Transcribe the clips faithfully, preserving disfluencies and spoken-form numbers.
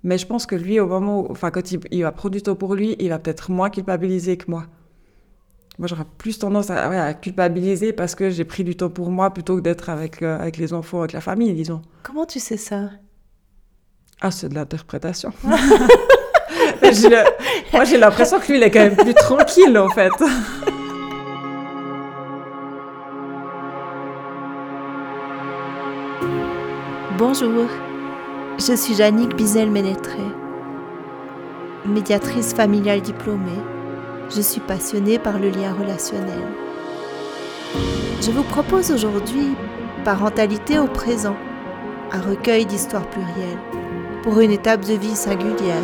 Mais je pense que lui, au moment où, enfin, quand il, il va prendre du temps pour lui, il va peut-être moins culpabiliser que moi. Moi, j'aurais plus tendance à, ouais, à culpabiliser parce que j'ai pris du temps pour moi plutôt que d'être avec, euh, avec les enfants, avec la famille, disons. Comment tu sais ça? Ah, c'est de l'interprétation. j'ai le... Moi, j'ai l'impression que lui, il est quand même plus tranquille, en fait. Bonjour, je suis Jannick Bizel-Ménétré, médiatrice familiale diplômée. Je suis passionnée par le lien relationnel. Je vous propose aujourd'hui Parentalité au présent, un recueil d'histoires plurielles pour une étape de vie singulière.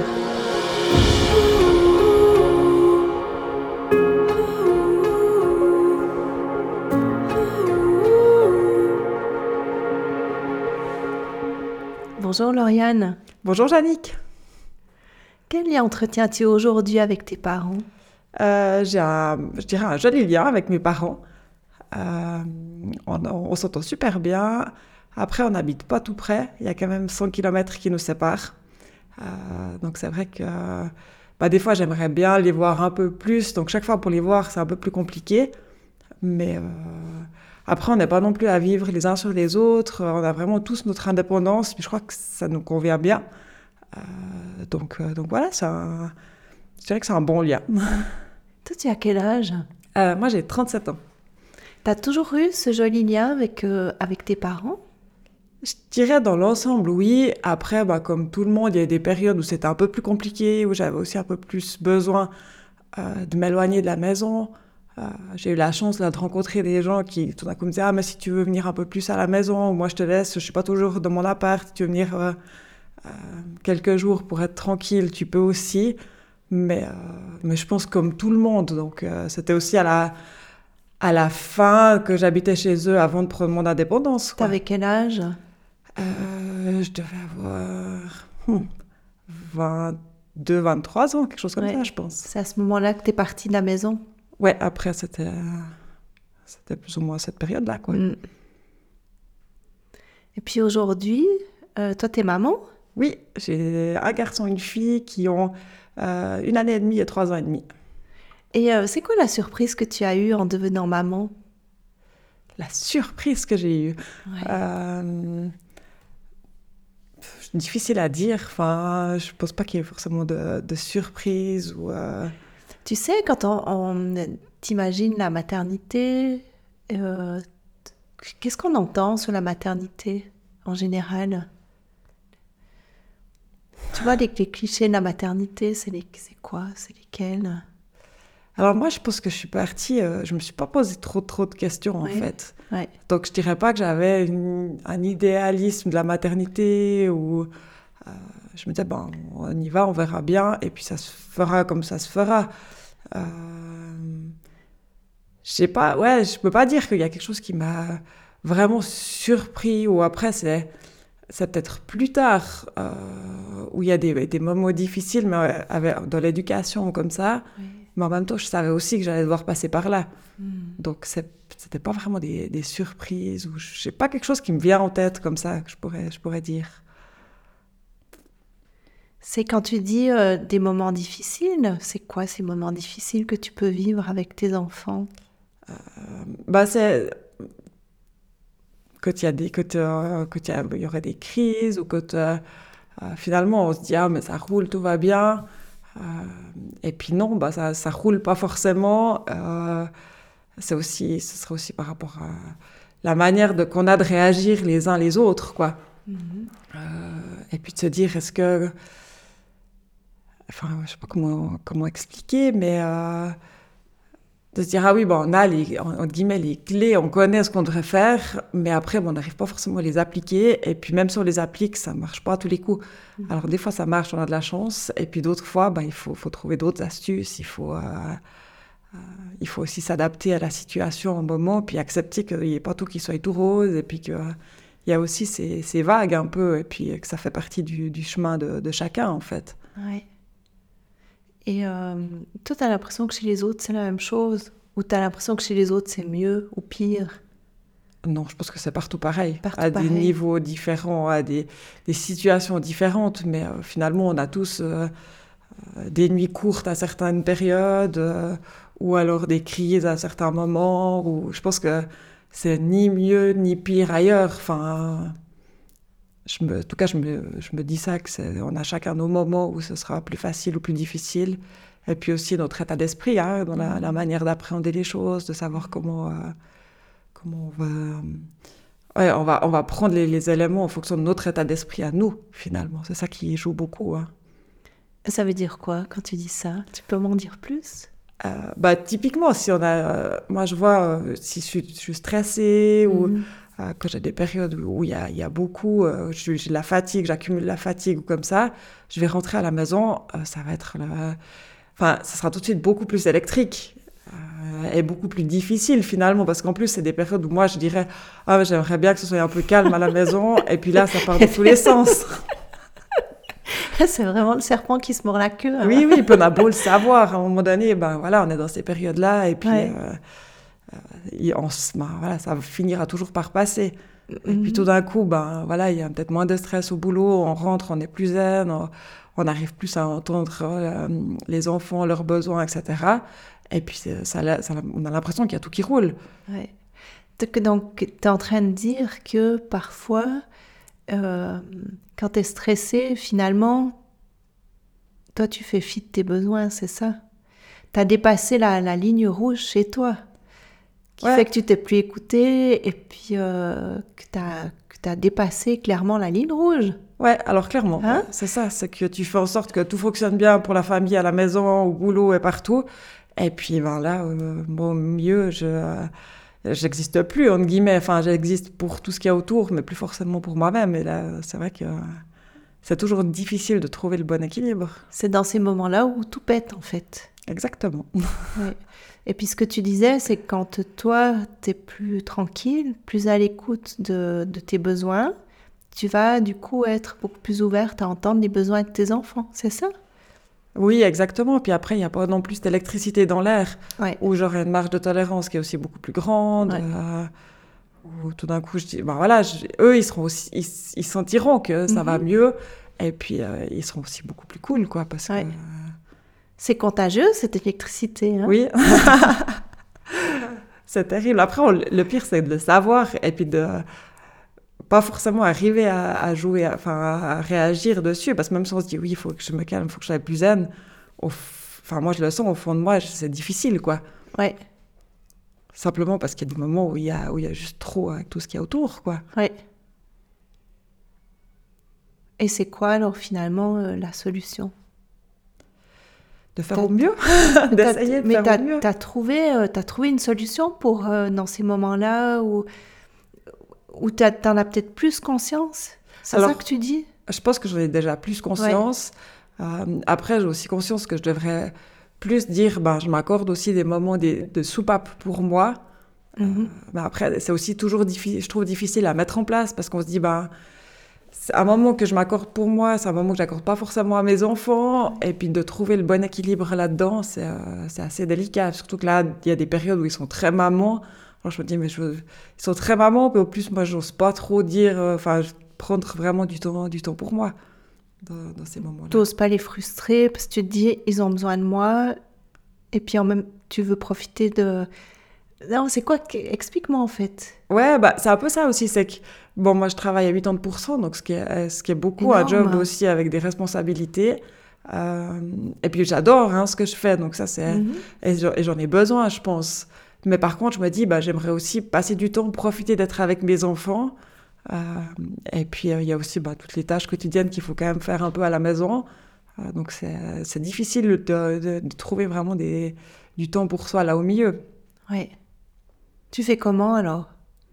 Bonjour Lauriane. Bonjour, Jannick. Quel lien entretiens-tu aujourd'hui avec tes parents? Euh, j'ai un, je dirais un joli lien avec mes parents. Euh, on, on s'entend super bien. Après, on n'habite pas tout près. Il y a quand même cent kilomètres qui nous séparent. Euh, donc, c'est vrai que bah, des fois, j'aimerais bien les voir un peu plus. Donc, chaque fois, pour les voir, c'est un peu plus compliqué. Mais euh, après, on n'est pas non plus à vivre les uns sur les autres. On a vraiment tous notre indépendance. Puis je crois que ça nous convient bien. Euh, donc, euh, donc voilà, c'est un, je dirais que c'est un bon lien. Toi, tu as quel âge? Euh, moi, j'ai trente-sept ans. T'as toujours eu ce joli lien avec, euh, avec tes parents? Je dirais dans l'ensemble, oui. Après, bah, comme tout le monde, il y a des périodes où c'était un peu plus compliqué, où j'avais aussi un peu plus besoin euh, de m'éloigner de la maison. Euh, j'ai eu la chance là, de rencontrer des gens qui tout d'un coup me disaient « Ah, mais si tu veux venir un peu plus à la maison, moi je te laisse, je suis pas toujours dans mon appart, si tu veux venir euh, euh, quelques jours pour être tranquille, tu peux aussi. » Mais, euh, mais je pense comme tout le monde, donc euh, c'était aussi à la, à la fin que j'habitais chez eux avant de prendre mon indépendance, quoi. T'avais quel âge? Euh, je devais avoir hmm, vingt-deux, vingt-trois ans, quelque chose comme Ouais. ça, je pense. C'est à ce moment-là que t'es partie de la maison? Ouais, après, c'était, c'était plus ou moins cette période-là, quoi. Mm. Et puis aujourd'hui, euh, toi, t'es maman? Oui, j'ai un garçon et une fille qui ont euh, une année et demie et trois ans et demi. Et euh, c'est quoi la surprise que tu as eue en devenant maman? La surprise que j'ai eue. Ouais. Euh, difficile à dire. Enfin, je pense pas qu'il y ait forcément de, de surprise ou. Euh... Tu sais, quand on, on t'imagine la maternité, euh, qu'est-ce qu'on entend sur la maternité en général? Tu vois, les, les clichés de la maternité, c'est, les, c'est quoi? C'est lesquels? Alors moi, je pense que je suis partie. Euh, je me suis pas posé trop trop de questions en Ouais. fait. Ouais. Donc je dirais pas que j'avais une, un idéalisme de la maternité ou. Euh, je me disais, ben, on y va, on verra bien, et puis ça se fera comme ça se fera. Euh, je sais pas, ouais, je peux pas dire qu'il y a quelque chose qui m'a vraiment surpris, ou après, c'est, c'est peut-être plus tard, euh, où il y a des, des moments difficiles, mais ouais, avec, dans l'éducation comme ça, Ouais. mais en même temps, je savais aussi que j'allais devoir passer par là. Mm. Donc, c'est, c'était pas vraiment des, des surprises, ou je sais pas quelque chose qui me vient en tête comme ça, que je pourrais, je pourrais dire. C'est quand tu dis euh, des moments difficiles, c'est quoi ces moments difficiles que tu peux vivre avec tes enfants? Euh, bah, c'est quand il y a des, quand, euh, quand il y, a- il y aurait des crises, ou quand euh, euh, finalement on se dit ah mais ça roule, tout va bien. Euh, et puis non, bah ça, ça roule pas forcément. Euh, c'est aussi, ce serait aussi par rapport à la manière de, qu'on a de réagir les uns les autres, quoi. Mhm. Euh, et puis de se dire, est-ce que, enfin, je sais pas comment comment expliquer, mais euh, de se dire ah oui, bon, on a les, entre guillemets les clés, on connaît ce qu'on devrait faire, mais après bon, on n'arrive pas forcément à les appliquer, et puis même si on les applique, ça marche pas à tous les coups. Mhm. Alors des fois ça marche, on a de la chance, et puis d'autres fois, bah, il faut, faut trouver d'autres astuces, il faut, euh, euh, il faut aussi s'adapter à la situation au moment, puis accepter qu'il n'y ait pas tout qui soit tout rose, et puis qu'il euh, y a aussi ces, ces vagues un peu, et puis que ça fait partie du, du chemin de, de chacun en fait. Ouais. Et euh, toi, tu as l'impression que chez les autres, c'est la même chose? Ou tu as l'impression que chez les autres, c'est mieux ou pire? Non, je pense que c'est partout pareil, Partout à pareil. des niveaux différents, à des, des situations différentes, mais euh, finalement, on a tous euh, des nuits courtes à certaines périodes, euh, ou alors des crises à certains moments, ou je pense que c'est ni mieux ni pire ailleurs. Enfin, je me, en tout cas, je me, je me dis ça, que c'est, on a chacun nos moments où ce sera plus facile ou plus difficile, et puis aussi notre état d'esprit, hein, dans la, la manière d'appréhender les choses, de savoir comment, euh, comment on va... Ouais, on va, on va prendre les, les éléments en fonction de notre état d'esprit à nous, finalement. C'est ça qui joue beaucoup. Hein. Ça veut dire quoi quand tu dis ça? Tu peux m'en dire plus? Euh, bah, typiquement, si on a... euh, moi, je vois, euh, si je suis, je suis stressée ou Mhm. euh, que j'ai des périodes où il y a, il y a beaucoup... euh, j'ai j'ai de la fatigue, j'accumule la fatigue ou comme ça, je vais rentrer à la maison, euh, ça va être... le- Enfin, ça sera tout de suite beaucoup plus électrique. euh, Et beaucoup plus difficile finalement, parce qu'en plus, c'est des périodes où moi je dirais ah, j'aimerais bien que ce soit un peu calme à la maison, et puis là, ça part dans tous les sens. C'est vraiment le serpent qui se mord la queue. Hein. Oui, oui, puis on a beau le savoir, à un moment donné, ben voilà, on est dans ces périodes-là, et puis Ouais. euh, euh, on se- ben, voilà, ça finira toujours par passer. Et puis Mhm. tout d'un coup, ben voilà, il y a peut-être moins de stress au boulot, on rentre, on est plus zen, on, on arrive plus à entendre euh, les enfants, leurs besoins, et cetera. Et puis c'est- ça, la- ça, on a l'impression qu'il y a tout qui roule. Ouais. Donc, donc tu es en train de dire que parfois, euh, quand tu es stressé, finalement, toi, tu fais fi de tes besoins, c'est ça? Tu as dépassé la, la ligne rouge chez toi, qui Ouais. fait que tu t'es plus écouté et puis euh, que tu as dépassé clairement la ligne rouge. Ouais, alors clairement, Hein? ouais, c'est ça, c'est que tu fais en sorte que tout fonctionne bien pour la famille, à la maison, au boulot et partout. Et puis ben là, euh, bon, mieux, je euh, j'existe plus, entre guillemets. Enfin, j'existe pour tout ce qu'il y a autour, mais plus forcément pour moi-même. Et là, c'est vrai que euh, c'est toujours difficile de trouver le bon équilibre. C'est dans ces moments-là où tout pète, en fait. Exactement. Ouais. Et puis ce que tu disais, c'est que quand toi, tu es plus tranquille, plus à l'écoute de, de tes besoins, tu vas du coup être beaucoup plus ouverte à entendre les besoins de tes enfants, c'est ça? Oui, exactement. Puis après, il n'y a pas non plus cette électricité dans l'air, Ouais. où j'aurai une marge de tolérance qui est aussi beaucoup plus grande. Ouais. euh, où tout d'un coup, je dis, ben voilà, je- eux, ils seront aussi, ils, ils sentiront que ça va Mhm. mieux, et puis euh, ils seront aussi beaucoup plus cool, quoi, parce Ouais. que C'est contagieux, cette électricité. Hein? oui, c'est terrible. Après, on- le pire, c'est de le savoir, et puis de pas forcément arriver à, à jouer, à- enfin, à, à réagir dessus, parce que même si on se dit, oui, il faut que je me calme, il faut que je sois plus zen, au f- enfin, moi, je le sens au fond de moi, je- c'est difficile, quoi. Ouais. Simplement parce qu'il y a des moments où il y a, où il y a juste trop avec tout ce qu'il y a autour, quoi. Ouais. Et c'est quoi alors finalement euh, la solution? De faire T'as- au mieux, d'essayer de Mais faire t'as, au mieux. t'as trouvé, euh, t'as trouvé une solution pour euh, dans ces moments-là où, où t'as- t'en as peut-être plus conscience? C'est Alors, ça que tu dis? Je pense que j'en ai déjà plus conscience. Euh, après, j'ai aussi conscience que je devrais plus dire, ben, je m'accorde aussi des moments de, de soupape pour moi. Mhm. Mais après, c'est aussi toujours difficile, je trouve difficile à mettre en place parce qu'on se dit, ben, c'est un moment que je m'accorde pour moi, c'est un moment que j'accorde pas forcément à mes enfants. Et puis de trouver le bon équilibre là-dedans, c'est euh, c'est assez délicat. Surtout que là, il y a des périodes où ils sont très mamans. Alors je me dis, mais je, ils sont très mamans, mais au plus, moi, j'ose pas trop dire, euh, enfin, prendre vraiment du temps, du temps pour moi dans, dans ces moments-là. T'oses pas les frustrer parce que tu te dis ils ont besoin de moi et puis en même tu veux profiter de... Non, c'est quoi? que- Explique-moi en fait. Ouais, bah, c'est un peu ça aussi, c'est que, bon, moi, je travaille à quatre-vingts pour cent, donc ce qui est, ce qui est beaucoup, un Énorme. job aussi avec des responsabilités. Euh, et puis, j'adore hein, ce que je fais, donc ça, c'est... Mhm. Et j'en et j'en ai besoin, je pense. Mais par contre, je me dis, bah, j'aimerais aussi passer du temps, profiter d'être avec mes enfants. Euh, et puis, euh, il y a aussi bah, toutes les tâches quotidiennes qu'il faut quand même faire un peu à la maison. Euh, donc, c'est c'est difficile de, de- de trouver vraiment des, du temps pour soi là au milieu. Ouais. Tu fais comment alors?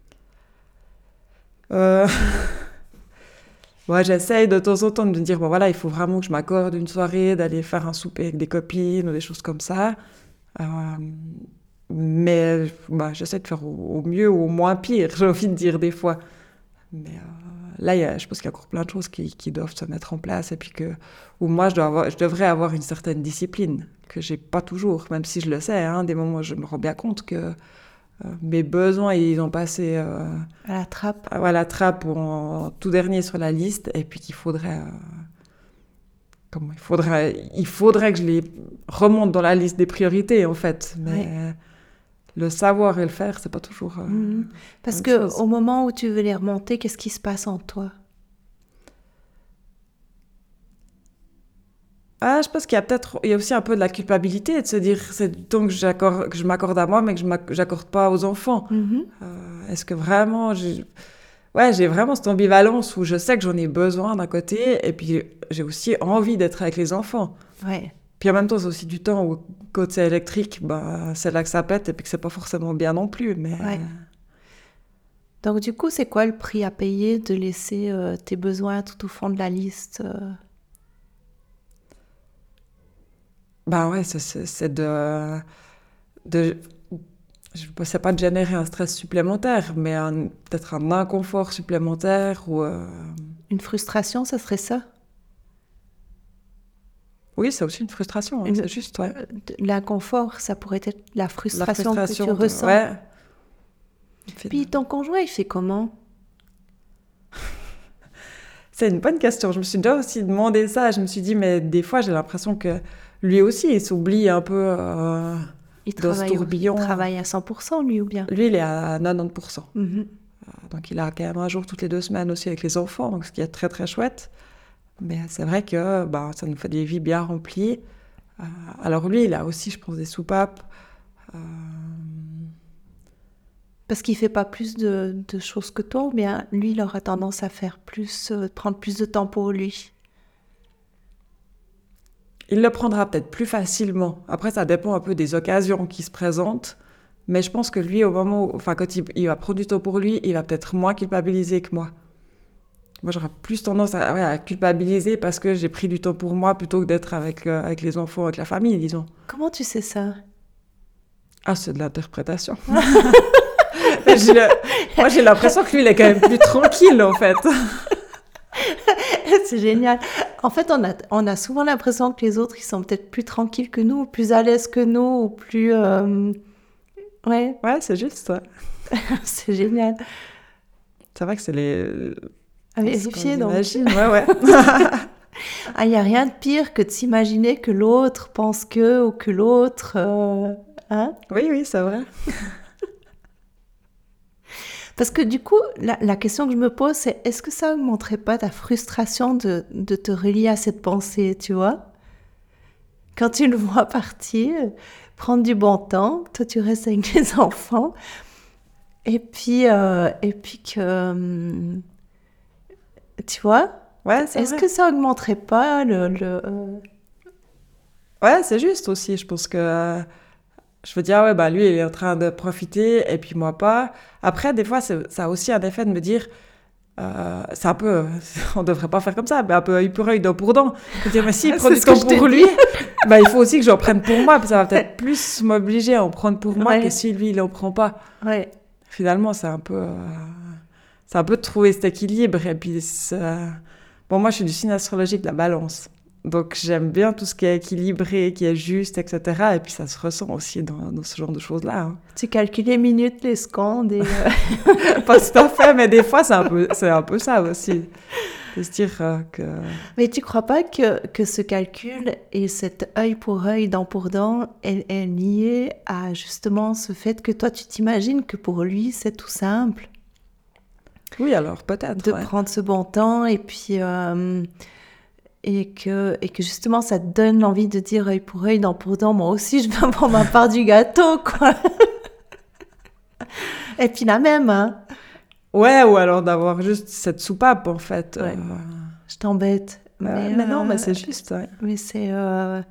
Euh, Ouais, j'essaye de temps en temps de me dire, bon voilà, il faut vraiment que je m'accorde une soirée, d'aller faire un souper avec des copines ou des choses comme ça. Euh, mais bah, j'essaie de faire au, au mieux ou au moins pire, j'ai envie de dire des fois. Mais euh, là, il y a, je pense qu'il y a encore plein de choses qui, qui doivent se mettre en place et puis que, où moi, je, dois avoir, je devrais avoir une certaine discipline que j'ai pas toujours, même si je le sais, hein, des moments où je me rends bien compte que euh, mes besoins, ils ont passé euh, À la trappe. à à la trappe ou en tout dernier sur la liste, et puis qu'il faudrait, euh, comment, il faudrait, il faudrait que je les remonte dans la liste des priorités, en fait. Mais Ouais. le savoir et le faire, c'est pas toujours euh, Mhm. Parce la que même chose. au moment où tu veux les remonter, qu'est-ce qui se passe en toi? Ah, je pense qu'il y a peut-être, il y a aussi un peu de la culpabilité de se dire, c'est du temps que j'accorde, que je m'accorde à moi, mais que je m'ac- j'accorde pas aux enfants. Mhm. Euh, est-ce que vraiment, j'ai, ouais, j'ai vraiment cette ambivalence où je sais que j'en ai besoin d'un côté, et puis j'ai aussi envie d'être avec les enfants. Ouais. Puis en même temps, c'est aussi du temps où, quand c'est électrique, bah, c'est là que ça pète, et puis que c'est pas forcément bien non plus. Mais Ouais. Donc du coup, c'est quoi le prix à payer de laisser euh, tes besoins tout au fond de la liste euh bah ouais, c'est, c'est, c'est de, de, je ne sais pas de générer un stress supplémentaire, mais un- peut-être un inconfort supplémentaire ou euh, Une frustration, ça serait ça? oui, c'est aussi une frustration, hein, Une- c'est juste, ouais. euh, de- L'inconfort, ça pourrait être la La frustration que tu frustration, de- ressens. ouais. Puis ton conjoint, il fait comment? C'est une bonne question. Je me suis déjà aussi demandé ça. Je me suis dit, mais des fois, j'ai l'impression que lui aussi, il s'oublie un peu euh, Il dans ce travaille, au- il tourbillon. travaille à cent pour cent, lui, ou bien? Lui, il est à quatre-vingt-dix pour cent. Mhm. Donc, il a quand même un jour toutes les deux semaines aussi avec les enfants, donc ce qui est très, très chouette. Mais c'est vrai que bah, ça nous fait des vies bien remplies. Euh, alors lui, il a aussi, je pense, des soupapes. Euh, Parce qu'il fait pas plus de, de choses que toi, ou bien lui, il aura tendance à faire plus, euh, prendre plus de temps pour lui. il le prendra peut-être plus facilement. Après, ça dépend un peu des occasions qui se présentent. Mais je pense que lui, au moment où, enfin, quand il, il va prendre du temps pour lui, il va peut-être moins culpabiliser que moi. Moi, j'aurais plus tendance à, ouais, à culpabiliser parce que j'ai pris du temps pour moi plutôt que d'être avec, euh, avec les enfants, avec la famille, disons. Comment tu sais ça? Ah, c'est de l'interprétation. J'ai le- Moi, j'ai l'impression que lui, il est quand même plus tranquille, en fait. C'est génial. En fait, on a, on a souvent l'impression que les autres, ils sont peut-être plus tranquilles que nous, ou plus à l'aise que nous, ou plus... euh, Ouais, Ouais, c'est juste ça. c'est génial. C'est vrai que c'est les... À ce qu'on vérifier, donc. imagine, ouais, ouais. Ah, il n'y a rien de pire que de s'imaginer que l'autre pense que, ou que l'autre... euh, Hein? Oui, oui, c'est vrai. Parce que du coup, la, la question que je me pose, c'est est-ce que ça augmenterait pas ta frustration de, de te relier à cette pensée, tu vois? Quand tu le vois partir, prendre du bon temps, toi tu restes avec les enfants, et puis, euh, et puis que... hum, Tu vois? Ouais, c'est Est-ce vrai. que ça augmenterait pas le... le euh, Ouais, c'est juste aussi. Je pense que euh, je veux dire, ouais, bah lui, il est en train de profiter et puis moi pas. Après, des fois, c'est- ça a aussi un effet de me dire, euh, c'est un peu, on devrait pas faire comme ça, mais un peu œil pour œil, dent pour dent. Je veux dire, mais s'il prend C'est du ce que temps je t'ai pour dit. lui, bah il faut aussi que j'en prenne pour moi, puis ça va peut-être plus m'obliger à en prendre pour moi Ouais. que si lui, il en prend pas. Ouais. Finalement, c'est un peu, euh, c'est un peu de trouver cet équilibre. Et puis, c'est- bon, moi, je suis du signe astrologique de la Balance. Donc, j'aime bien tout ce qui est équilibré, qui est juste, et cetera. Et puis, ça se ressent aussi dans, dans ce genre de choses-là. Hein. Tu calcules les minutes, les secondes, et... euh, Pas tout à fait, mais des fois, c'est un peu, c'est un peu ça aussi. De se dire euh, que... Mais tu crois pas que, que ce calcul et cet œil pour œil, dent pour dent, est, est lié à justement ce fait que toi, tu t'imagines que pour lui, c'est tout simple Oui, alors, peut-être. de Ouais. prendre ce bon temps et puis... euh, et, que, et que justement, ça te donne l'envie de dire œil pour œil, dent pour dent, moi aussi, je veux prendre ma part du gâteau, quoi. Et puis la même, hein. Ouais, ou alors d'avoir juste cette soupape, en fait. Ouais. Euh, Je t'embête. mais, mais non, euh, mais c'est juste. Ouais. Mais c'est... euh,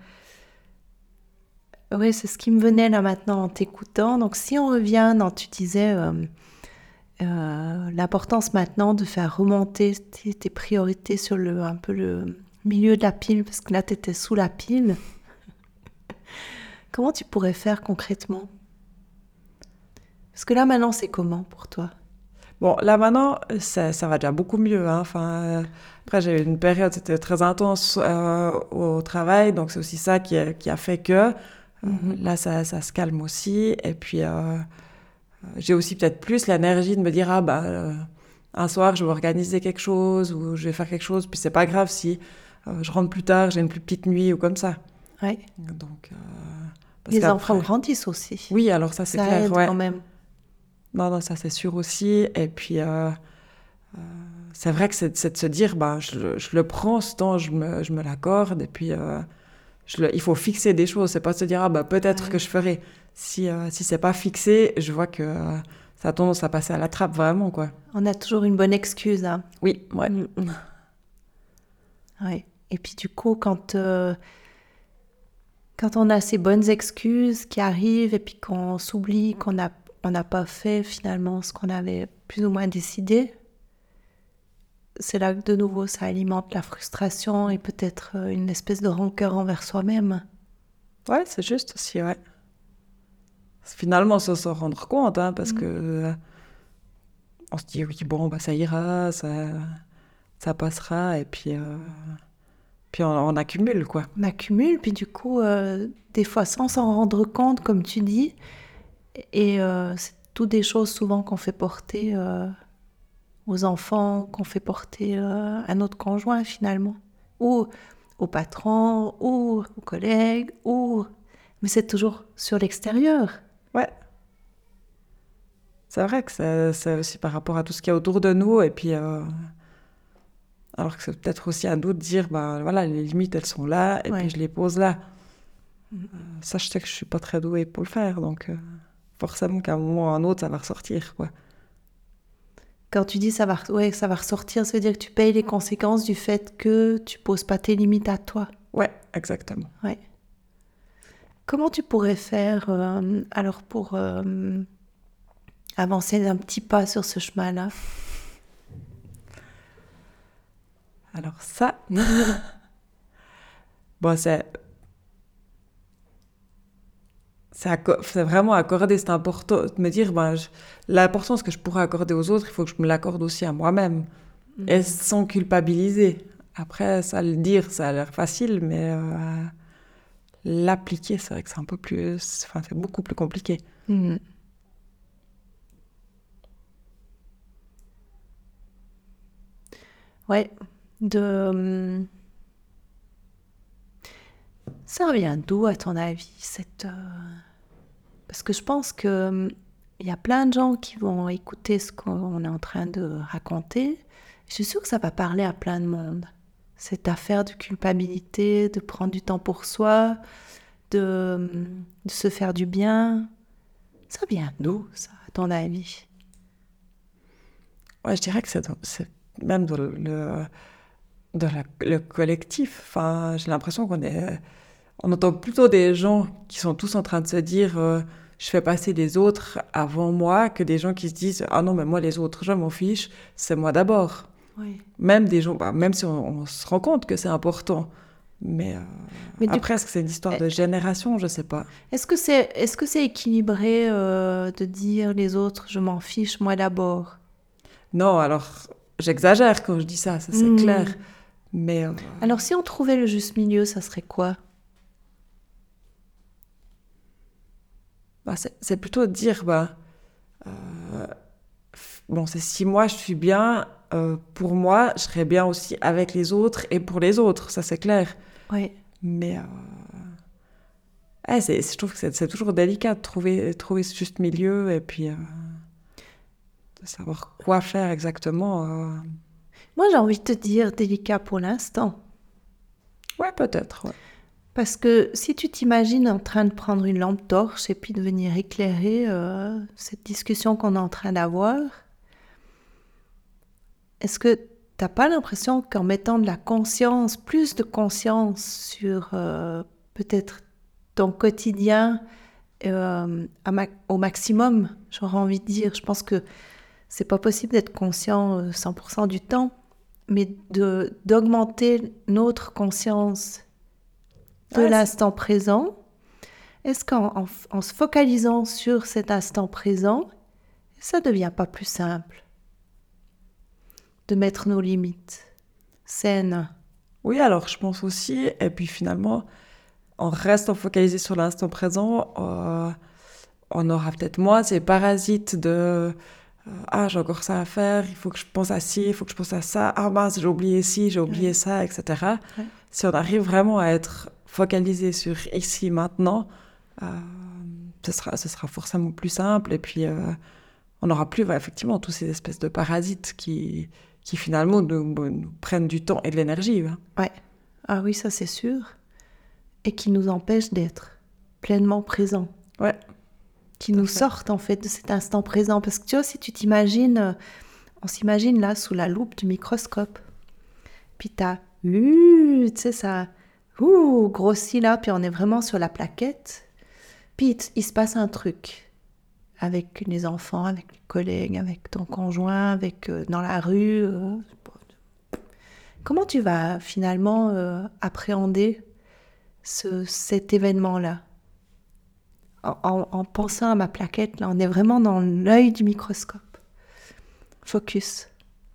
Oui, c'est ce qui me venait là maintenant en t'écoutant. Donc si on revient dans, tu disais, euh, euh, l'importance maintenant de faire remonter tes, tes priorités sur le, un peu le milieu de la pile, parce que là, tu étais sous la pile. Comment tu pourrais faire concrètement? Parce que là, maintenant, c'est comment pour toi? Bon, là maintenant, ça, ça va déjà beaucoup mieux. Hein. Enfin, euh, après, j'ai eu une période, c'était très intense euh, au travail, donc c'est aussi ça qui a, qui a fait que euh, Mhm. là, ça, ça se calme aussi. Et puis, euh, j'ai aussi peut-être plus l'énergie de me dire, ah bah, euh, un soir, je vais organiser quelque chose ou je vais faire quelque chose, puis c'est pas grave si euh, je rentre plus tard, j'ai une plus petite nuit ou comme ça. Ouais. Donc, euh, parce Les enfants qu'après... grandissent aussi. Oui, alors ça, c'est Ça clair, aide ouais. quand même. Non, non, ça, c'est sûr aussi. Et puis, euh, euh, c'est vrai que c'est, c'est de se dire, bah, je, le- je le prends, ce temps, je me, je me l'accorde. Et puis, euh, je le- il faut fixer des choses. C'est pas de se dire, ah, bah, peut-être Ouais. que je ferai. Si, euh, si c'est pas fixé, je vois que euh, ça a tendance à passer à la trappe, vraiment, quoi. On a toujours une bonne excuse, hein. Oui, ouais. Mm, mm. Ouais. Et puis du coup, quand, euh, quand on a ces bonnes excuses qui arrivent et puis qu'on s'oublie qu'on n'a on n'a pas fait finalement ce qu'on avait plus ou moins décidé, c'est là que de nouveau ça alimente la frustration et peut-être euh, une espèce de rancœur envers soi-même. Ouais, c'est juste aussi, ouais. Finalement, sans s'en rendre compte, hein, parce Mm. que euh, on se dit, oui, bon, bah, ça ira, ça, ça passera. Et puis, euh, puis on, on accumule, quoi. On accumule, puis du coup, euh, des fois sans s'en rendre compte, comme tu dis, et euh, c'est toutes des choses souvent qu'on fait porter euh, aux enfants, qu'on fait porter euh, à notre conjoint finalement, ou au patron, ou aux collègues, ou... Mais c'est toujours sur l'extérieur. Ouais. C'est vrai que c'est, c'est aussi par rapport à tout ce qu'il y a autour de nous. Et puis, euh, alors que c'est peut-être aussi à nous de dire, ben voilà, les limites, elles sont là. Et Ouais. puis, je les pose là. Mhm. Euh, ça, je sais que je suis pas très douée pour le faire. Donc, euh, forcément qu'à un moment ou à un autre, ça va ressortir, quoi. Quand tu dis ça va, ouais, ça va ressortir, ça veut dire que tu payes les conséquences du fait que tu poses pas tes limites à toi. Ouais, exactement. Ouais. Comment tu pourrais faire euh, alors pour euh, avancer d'un petit pas sur ce chemin-là? Alors ça, bon, c'est, c'est, acco- c'est vraiment accorder, c'est important de me dire, ben, je- l'importance que je pourrais accorder aux autres, il faut que je me l'accorde aussi à moi-même. Et sans culpabiliser. Après, ça, le dire, ça a l'air facile, mais euh, l'appliquer, c'est vrai que c'est un peu plus... Enfin, c'est beaucoup plus compliqué. Mhm. Ouais, de... hum, ça vient d'où, à ton avis, cette... euh, Parce que je pense que hum, il y a plein de gens qui vont écouter ce qu'on est en train de raconter. Je suis sûre que ça va parler à plein de monde. Cette affaire de culpabilité, de prendre du temps pour soi, de, hum, de se faire du bien. Ça vient d'où, ça, à ton avis? Ouais, je dirais que c'est, dans- c'est même dans le, le, dans la- le collectif. Enfin, j'ai l'impression qu'on est... On entend plutôt des gens qui sont tous en train de se dire euh, je fais passer les autres avant moi que des gens qui se disent ah non, mais moi, les autres, je m'en fiche, c'est moi d'abord. Oui. Même des gens, bah, même si on, on se rend compte que c'est important. Mais euh, Mais du après, est-ce que c'est une histoire de génération? Je sais pas. Est-ce que c'est est-ce que c'est équilibré euh, de dire les autres, je m'en fiche, moi d'abord? Non, alors, j'exagère quand je dis ça, ça c'est Hmm. clair. Mais euh, Alors si on trouvait le juste milieu, ça serait quoi? bah, c'est, c'est plutôt de dire, bah, bon, c'est si moi je suis bien, euh, pour moi, je serais bien aussi avec les autres et pour les autres, ça c'est clair. Oui. Mais euh, ouais, c'est, je trouve que c'est, c'est toujours délicat de trouver, trouver ce juste milieu et puis euh, de savoir quoi faire exactement. euh. Moi j'ai envie de te dire délicat pour l'instant. Ouais, peut-être. Ouais. Parce que si tu t'imagines en train de prendre une lampe torche et puis de venir éclairer euh, cette discussion qu'on est en train d'avoir, est-ce que t'as pas l'impression qu'en mettant de la conscience, plus de conscience sur euh, peut-être ton quotidien euh, à ma- au maximum, j'aurais envie de dire, je pense que c'est pas possible d'être conscient euh, cent pour cent du temps, mais de, d'augmenter notre conscience de Ouais, l'instant présent, est-ce qu'en en, en se focalisant sur cet instant présent, ça ne devient pas plus simple de mettre nos limites saines? oui, alors je pense aussi, et puis finalement, en restant focalisé sur l'instant présent, euh, on aura peut-être moins ces parasites de euh, ah, j'ai encore ça à faire, il faut que je pense à ci, il faut que je pense à ça, ah mince, j'ai oublié ci, j'ai oublié Ouais. ça, et cetera. Ouais. Si on arrive vraiment à être focalisé sur ici, maintenant, euh, ce sera, ce sera forcément plus simple. Et puis, euh, on n'aura plus, ouais, effectivement, tous ces espèces de parasites qui, qui finalement, nous, nous prennent du temps et de l'énergie. Hein. Ouais. Ah oui, ça c'est sûr. Et qui nous empêchent d'être pleinement présents. Ouais. Qui Tout à nous fait. sortent en fait de cet instant présent. Parce que tu vois, si tu t'imagines, euh, on s'imagine là sous la loupe du microscope. Puis t'as, uh, tu sais, ça uh, grossit là, puis on est vraiment sur la plaquette. Puis il, il se passe un truc avec les enfants, avec les collègues, avec ton conjoint, avec euh, dans la rue. euh. Comment tu vas finalement euh, appréhender ce, cet événement-là? En, en, en pensant à ma plaquette, là, on est vraiment dans l'œil du microscope. Focus.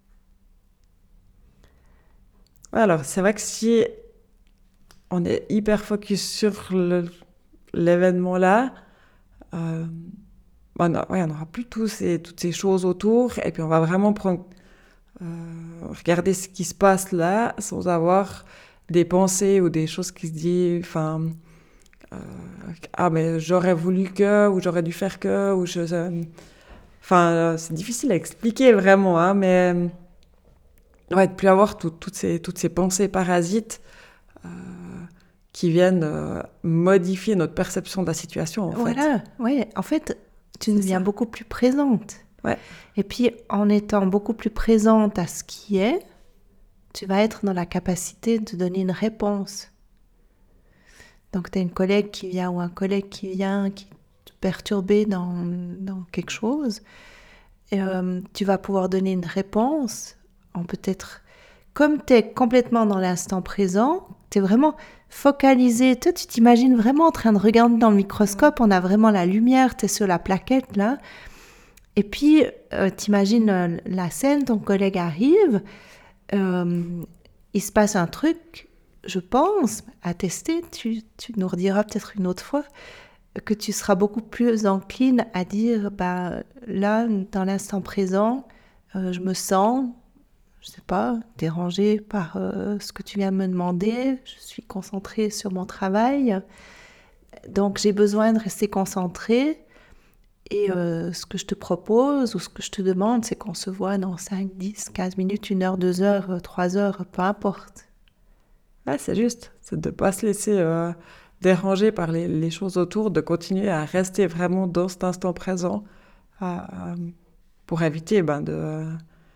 Ouais, alors, c'est vrai que si on est hyper focus sur le- l'événement-là, euh, on a- ouais, on n'aura plus tous ces, toutes ces choses autour. Et puis, on va vraiment prendre, euh, regarder ce qui se passe là sans avoir des pensées ou des choses qui se disent, enfin, euh, ah, mais j'aurais voulu que, ou j'aurais dû faire que, ou je. euh, Enfin, euh, c'est difficile à expliquer vraiment, hein, mais euh, ouais, de plus avoir tout- toutes ces, toutes ces pensées parasites euh, qui viennent euh, modifier notre perception de la situation, en fait. Voilà, ouais. En fait, tu C'est deviens ça. beaucoup plus présente. Ouais. Et puis, en étant beaucoup plus présente à ce qui est, tu vas être dans la capacité de donner une réponse. Donc, tu as une collègue qui vient ou un collègue qui vient, qui te perturber dans, dans quelque chose. Et, euh, tu vas pouvoir donner une réponse en peut-être... Comme tu es complètement dans l'instant présent, tu es vraiment focalisé. Toi, tu t'imagines vraiment en train de regarder dans le microscope. On a vraiment la lumière, tu es sur la plaquette, là. Et puis, euh, t'imagines euh, la scène, ton collègue arrive, euh, il se passe un truc, je pense, à tester, tu, tu nous rediras peut-être une autre fois, que tu seras beaucoup plus encline à dire, bah, là, dans l'instant présent, euh, je me sens, je sais pas, dérangée par euh, ce que tu viens de me demander, je suis concentrée sur mon travail, donc j'ai besoin de rester concentrée. Et euh, ce que je te propose ou ce que je te demande, c'est qu'on se voit dans cinq, dix, quinze minutes, une heure, deux heures, trois heures, peu importe. Ouais, c'est juste. C'est de ne pas se laisser euh, déranger par les, les choses autour, de continuer à rester vraiment dans cet instant présent à- à- pour éviter ben, de, euh,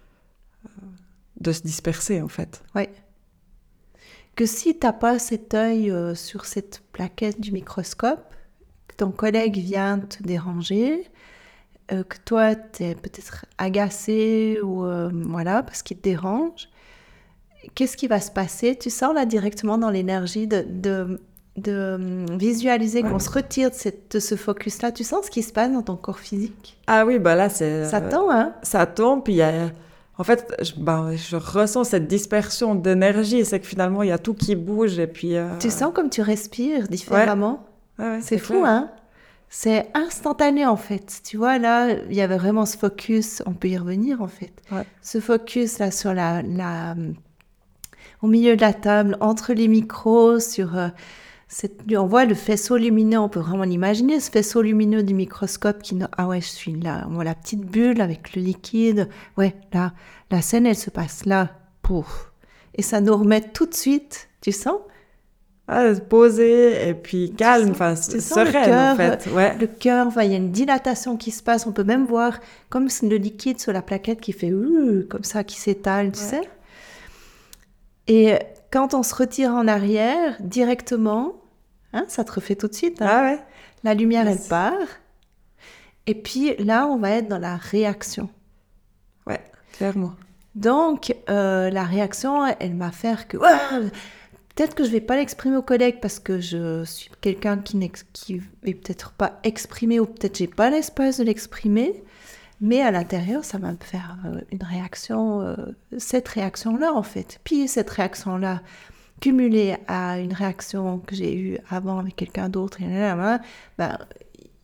de se disperser, en fait. Ouais. Que si tu n'as pas cet œil euh, sur cette plaquette du microscope, que ton collègue vient te déranger, euh, que toi, tu es peut-être agacé ou euh, voilà, parce qu'il te dérange, qu'est-ce qui va se passer? Tu sens là directement dans l'énergie de, de, de visualiser qu'on se retire de, cette, de ce focus-là. Tu sens ce qui se passe dans ton corps physique? Ah oui, bah là, c'est... Ça euh, tend, hein? ça tombe, puis il y a... En fait, je, ben, je ressens cette dispersion d'énergie, c'est que finalement, il y a tout qui bouge, et puis... euh, Tu sens comme tu respires différemment? ouais, ouais, C'est fou, clair. hein? C'est instantané, en fait. Tu vois, là, il y avait vraiment ce focus. On peut y revenir, en fait. Ouais. Ce focus, là, sur la... la au milieu de la table, entre les micros, sur... euh, cette... On voit le faisceau lumineux, on peut vraiment l'imaginer, ce faisceau lumineux du microscope qui... Ah ouais, je suis là. On voit la petite bulle avec le liquide. Ouais, là, la scène, elle se passe là. Pouf. Et ça nous remet tout de suite, tu sens? Ah, posé, et puis calme, enfin, Tu sens le sereine, cœur, en fait. Ouais. le cœur, il y a une dilatation qui se passe. On peut même voir comme le liquide sur la plaquette qui fait ouh, comme ça, qui s'étale, tu Ouais. sais. Et quand on se retire en arrière, directement, hein, ça te refait tout de suite. Hein, Ah ouais. la lumière, Yes. elle part. Et puis là, on va être dans la réaction. Ouais, clairement. Donc, euh, la réaction, elle va faire que... Ouah, peut-être que je ne vais pas l'exprimer aux collègues parce que je suis quelqu'un qui n'est qui est peut-être pas exprimé ou peut-être j'ai pas l'espace de l'exprimer. Mais à l'intérieur, ça va me faire euh, une réaction, euh, cette réaction-là en fait. Puis cette réaction-là, cumulée à une réaction que j'ai eue avant avec quelqu'un d'autre, ben,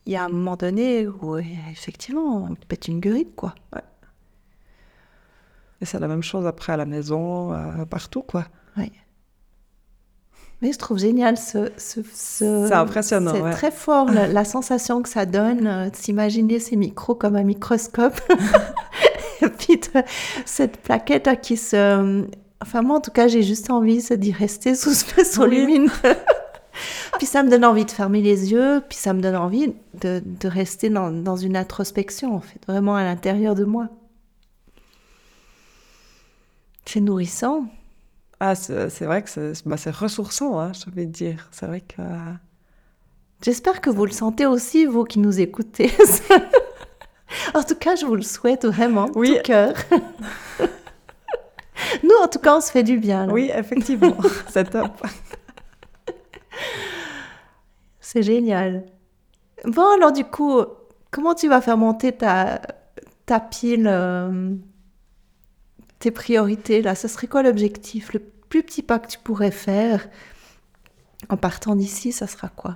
il y a un moment donné où, effectivement, on pète une gueule, quoi. Ouais. Et c'est la même chose après à la maison, euh, partout, quoi. Oui. Mais je trouve génial ce... ce, ce c'est impressionnant, C'est ouais. très fort, la, la sensation que ça donne, euh, de s'imaginer ces micros comme un microscope. Et puis, de, cette plaquette là, qui se... Enfin, moi, en tout cas, j'ai juste envie d'y rester sous ce faisceau Oui. lumineux. Puis ça me donne envie de fermer les yeux, puis ça me donne envie de, de rester dans, dans une introspection, en fait, vraiment à l'intérieur de moi. C'est nourrissant. Ah, c'est, c'est vrai que c'est, bah, c'est ressourçant, hein, je vais te dire. C'est vrai que... J'espère que vous le sentez aussi, vous qui nous écoutez. En tout cas, je vous le souhaite vraiment, oui. tout cœur. Nous, en tout cas, on se fait du bien. Là. Oui, effectivement, c'est top. C'est génial. Bon, alors du coup, comment tu vas faire monter ta, ta pile, euh, tes priorités là? Ce serait quoi l'objectif? Le plus petit pas que tu pourrais faire en partant d'ici, ça sera quoi?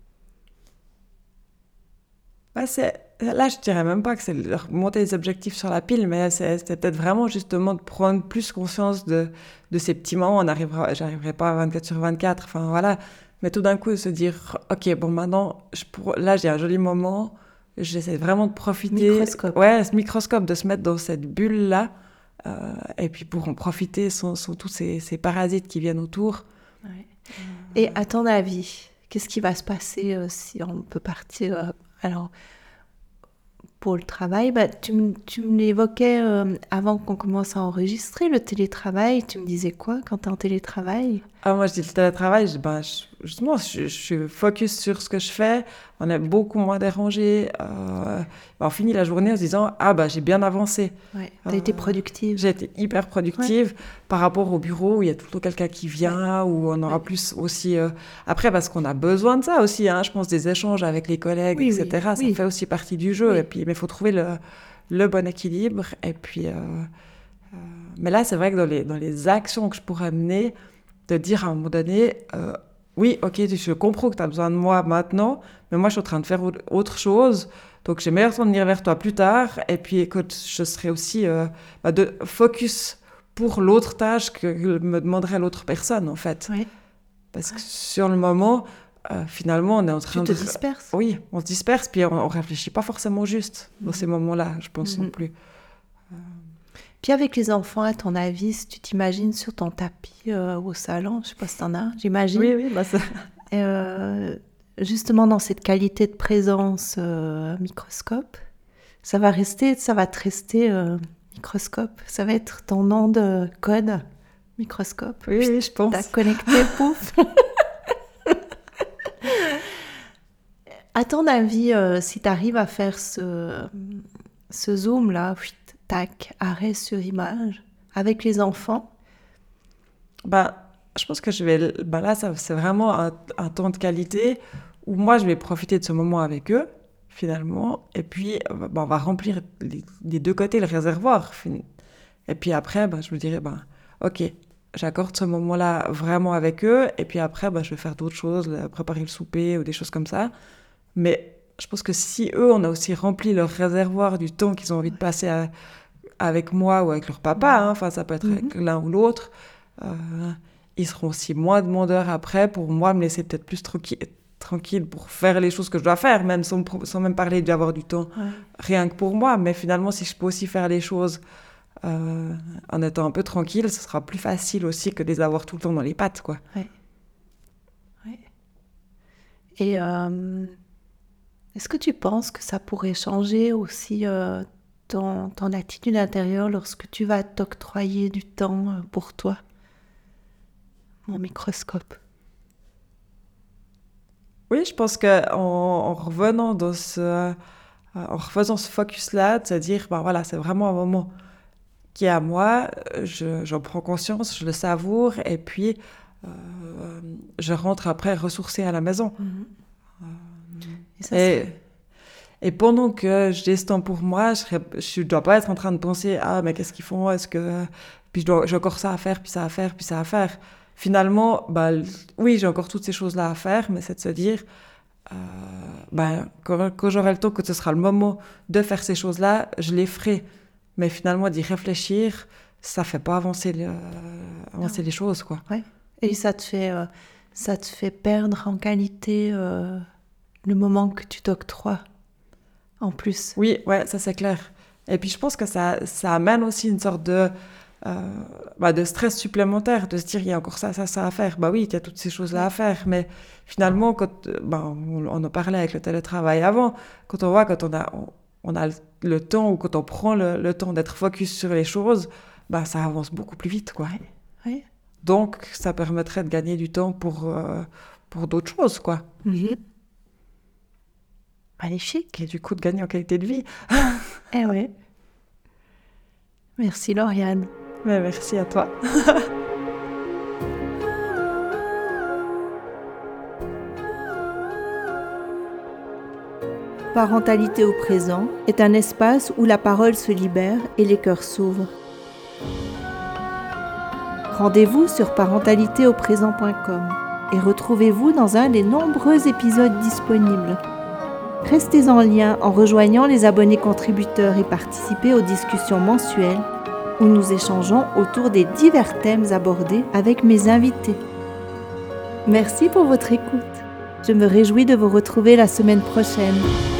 Bah, c'est... Là, je dirais même pas que c'est de remonter les objectifs sur la pile, mais c'est, c'est peut-être vraiment justement de prendre plus conscience de, de ces petits moments. On arrivera, j'arriverai pas à vingt-quatre sur vingt-quatre, enfin voilà. Mais tout d'un coup, se dire, ok, bon, maintenant, je pour... là, j'ai un joli moment, j'essaie vraiment de profiter. Microscope. Ouais, ce microscope, de se mettre dans cette bulle-là. Euh, et puis pour en profiter, sont, sont tous ces, ces parasites qui viennent autour. Ouais. Et à ton avis, qu'est-ce qui va se passer euh, si on peut partir euh, alors, pour le travail, bah, tu, m- tu me l'évoquais euh, avant qu'on commence à enregistrer, le télétravail. Tu me disais quoi quand tu es en télétravail? Ah, moi, je dis le télétravail, je, ben, je- justement, je, je suis focus sur ce que je fais, on est beaucoup moins dérangé. Euh, ben, on finit la journée en se disant, ah bah j'ai bien avancé. Ouais, tu as Euh, été productive. J'ai été hyper productive par rapport au bureau où il y a tout le temps quelqu'un qui vient, où on aura Ouais. plus aussi... euh, Après, parce qu'on a besoin de ça aussi, hein, je pense, des échanges avec les collègues, Oui, oui, et cetera. Ça oui. fait aussi partie du jeu, Oui. et puis, mais il faut trouver le, le bon équilibre. Et puis, euh, euh, mais là, c'est vrai que dans les, dans les actions que je pourrais mener, de dire à un moment donné, euh, oui, ok, je comprends que tu as besoin de moi maintenant, mais moi, je suis en train de faire au- autre chose. Donc, j'ai meilleur temps de venir vers toi plus tard. Et puis, écoute, je serai aussi euh, bah, de focus pour l'autre tâche que me demanderait l'autre personne, en fait. Ouais. Parce que sur le moment, euh, finalement, on est en train Tu te de... disperses. Oui, on se disperse, puis on, on réfléchit pas forcément juste dans Mhm. ces moments-là, je pense Mhm. non plus. Puis avec les enfants, à ton avis, si tu t'imagines sur ton tapis euh, au salon, je sais pas si t'en as, j'imagine. Oui, oui, bah ça... Euh, justement dans cette qualité de présence euh, microscope, ça va rester, ça va te rester euh, microscope. Ça va être ton nom de code microscope. Oui, oui, je pense. T'as connecté, pouf. À ton avis, euh, si tu arrives à faire ce, ce zoom là, whit, tac, arrêt sur image avec les enfants, Ben, je pense que je vais... Ben là, ça, c'est vraiment un, un temps de qualité où moi, je vais profiter de ce moment avec eux, finalement. Et puis, euh, ben, on va remplir les, les deux côtés, le réservoir. fin- Et puis après, ben, je me dirais, ben, ok, j'accorde ce moment-là vraiment avec eux. Et puis après, ben, je vais faire d'autres choses, là, préparer le souper ou des choses comme ça. Mais je pense que si eux, on a aussi rempli leur réservoir du temps qu'ils ont envie de passer à- avec moi ou avec leur papa, hein, enfin, ça peut être Mhm. avec l'un ou l'autre, euh, ils seront aussi moins demandeurs après pour moi me laisser peut-être plus tranquille, tranquille pour faire les choses que je dois faire, même sans, me pro- sans même parler d'avoir du temps ouais. rien que pour moi. Mais finalement, si je peux aussi faire les choses euh, en étant un peu tranquille, ce sera plus facile aussi que de les avoir tout le temps dans les pattes, quoi. Et euh, est-ce que tu penses que ça pourrait changer aussi euh, ton, ton attitude intérieure lorsque tu vas t'octroyer du temps euh, pour toi, mon microscope? Oui, je pense que en, en revenant dans ce, euh, en refaisant ce focus-là, de se dire, ben voilà, c'est vraiment un moment qui est à moi, euh, je, j'en prends conscience, je le savoure, et puis euh, je rentre après ressourcée à la maison. Mhm. Et ça, Et, c'est- et pendant que j'ai ce temps pour moi, je ne dois pas être en train de penser, ah, mais qu'est-ce qu'ils font, est-ce que... Puis je dois- j'ai encore ça à faire, puis ça à faire, puis ça à faire. Finalement, bah, l- oui, j'ai encore toutes ces choses-là à faire, mais c'est de se dire, euh, ben, quand, quand j'aurai le temps, que ce sera le moment de faire ces choses-là, je les ferai. Mais finalement, d'y réfléchir, ça fait pas avancer, le, avancer les choses, quoi. Ouais. Et ça te fait, euh, ça te fait perdre en qualité euh, le moment que tu t'octroies, en plus. Oui, ouais, ça c'est clair. Et puis je pense que ça, ça amène aussi une sorte de, euh, bah, de stress supplémentaire, de se dire il y a encore ça, ça, ça à faire. Bah oui, il y a toutes ces choses-là à faire, mais finalement, quand, euh, bah, on, on en parlait avec le télétravail avant, quand on voit, quand on a, on, on a le, le temps, ou quand on prend le, le temps d'être focus sur les choses, bah, ça avance beaucoup plus vite, quoi. Ouais. Ouais. Donc, ça permettrait de gagner du temps pour, euh, pour d'autres choses, quoi. Mm-hmm. Magnifique. Et du coup, de gagner en qualité de vie. Eh ouais. Merci Lauriane. Mais merci à toi. Parentalité au présent est un espace où la parole se libère et les cœurs s'ouvrent. Rendez-vous sur parentalité au présent point com et retrouvez-vous dans un des nombreux épisodes disponibles. Restez en lien en rejoignant les abonnés contributeurs et participez aux discussions mensuelles où nous échangeons autour des divers thèmes abordés avec mes invités. Merci pour votre écoute. Je me réjouis de vous retrouver la semaine prochaine.